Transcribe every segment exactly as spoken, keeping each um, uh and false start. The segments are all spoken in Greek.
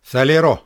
Θαλερό.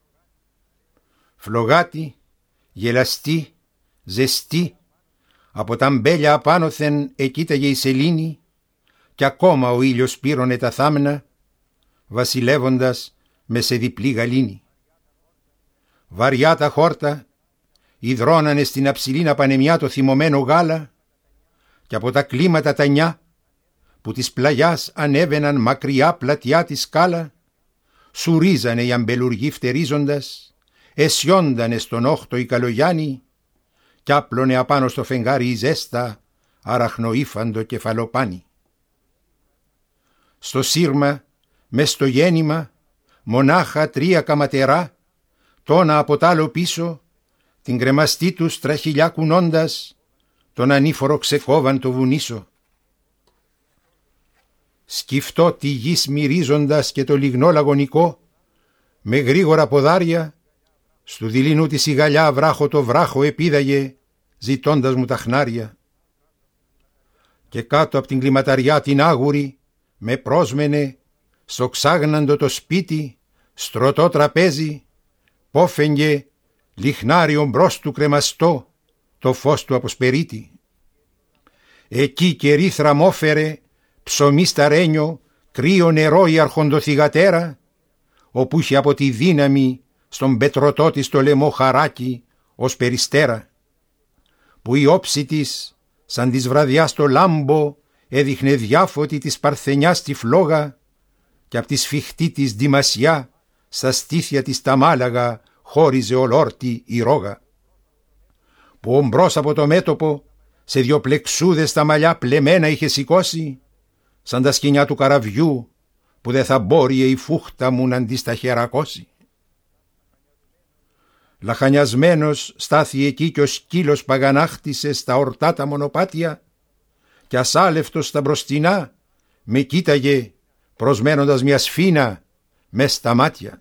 Φλογάτη, γελαστή, ζεστή, από τα μπέλια απάνωθεν εκοίταγε η σελήνη, κι ακόμα ο ήλιος πύρωνε τα θάμνα, βασιλεύοντας με σε διπλή γαλήνη. Βαριά τα χόρτα υδρώνανε στην αψηλίνα πανεμιά το θυμωμένο γάλα, κι από τα κλίματα τα νιά που της πλαγιάς ανέβαιναν μακριά πλατιά τη σκάλα, σουρίζανε οι αμπελουργοί φτερίζοντας, αισιόντανε στον όχτο η καλογιάννη, κι άπλωνε απάνω στο φεγγάρι η ζέστα αραχνοήφαντο κεφαλοπάνι. Στο σύρμα, μες στο γέννημα, μονάχα τρία καματερά, τόνα από τ' άλλο πίσω, την κρεμαστή τους τραχηλιά κουνώντας, τον ανήφορο ξεκόβαν το βουνίσο. Σκυφτό τη γης μυρίζοντας και το λιγνό λαγωνικό, με γρήγορα ποδάρια, στου δειλινού τη σιγαλιά βράχο το βράχο επίδαγε, ζητώντας μου τα χνάρια. Και κάτω από την κλιματαριά την άγουρη, με πρόσμενε, στο ξάγναντο το σπίτι, στρωτό τραπέζι, πόφεγγε λιχνάριο μπρος του κρεμαστό, το φως του αποσπερίτη. Εκεί κερί θραμόφερε, ψωμί σταρένιο, κρύο νερό η αρχοντοθυγατέρα, όπου είχε από τη δύναμη στον πετρωτό της το λαιμό χαράκι ως περιστέρα, που η όψη της σαν της βραδιάς το λάμπο έδειχνε διάφωτη της παρθενιάς τη φλόγα, και απ' τη σφιχτή της ντυμασιά στα στήθια της τα μάλαγα χώριζε ολόρτη η ρόγα, που ομπρός από το μέτωπο σε δυο πλεξούδες τα μαλλιά πλεμμένα είχε σηκώσει, σαν τα σκοινιά του καραβιού που δε θα μπόρειε η φούχτα μου να αντί στα χερακώσει. Λαχανιασμένος στάθη εκεί κι ο σκύλος παγανάχτησε στα ορτά τα μονοπάτια, κι ασάλευτος στα μπροστινά με κοίταγε προσμένοντας μια σφίνα μες στα μάτια.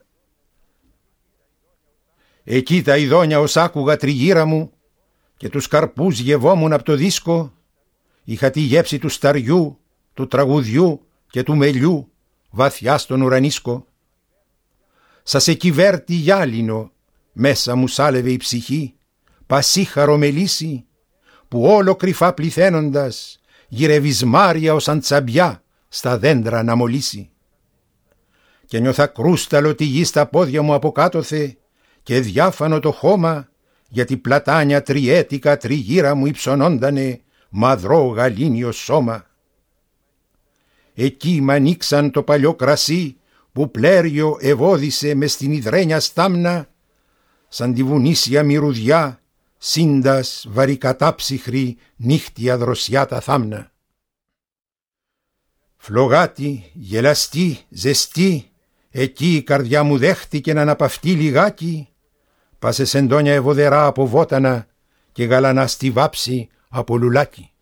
Εκεί τα ειδόνια ως άκουγα τριγύρα μου και τους καρπούς γευόμουν από το δίσκο, είχα τη γεύση του σταριού, του τραγουδιού και του μελιού βαθιά στον ουρανίσκο. Σας εκυβέρτη γυάλινο μέσα μου σάλευε η ψυχή, πασίχαρο μελίσι, που όλο κρυφά πληθαίνοντας γυρευισμάρια ως αντσαμπιά στα δέντρα να μολύσει. Και νιώθα κρούσταλο τη γη στα πόδια μου αποκάτωθε και διάφανο το χώμα, γιατί πλατάνια τριέτικα τριγύρα μου υψωνόντανε μαδρό γαλήνιο σώμα. Εκεί μ' ανοίξαν το παλιό κρασί που πλέριο ευώδισε μες στην υδρένια στάμνα, σαν τη βουνίσια μυρουδιά σύντας βαρικατάψυχρη νύχτια δροσιά τα θάμνα. Φλογάτη, γελαστή, ζεστή, εκεί η καρδιά μου δέχτηκε να αναπαυτεί λιγάκι, πάσε σεντόνια ευωδερά από βότανα και γαλανά στη βάψη από λουλάκι.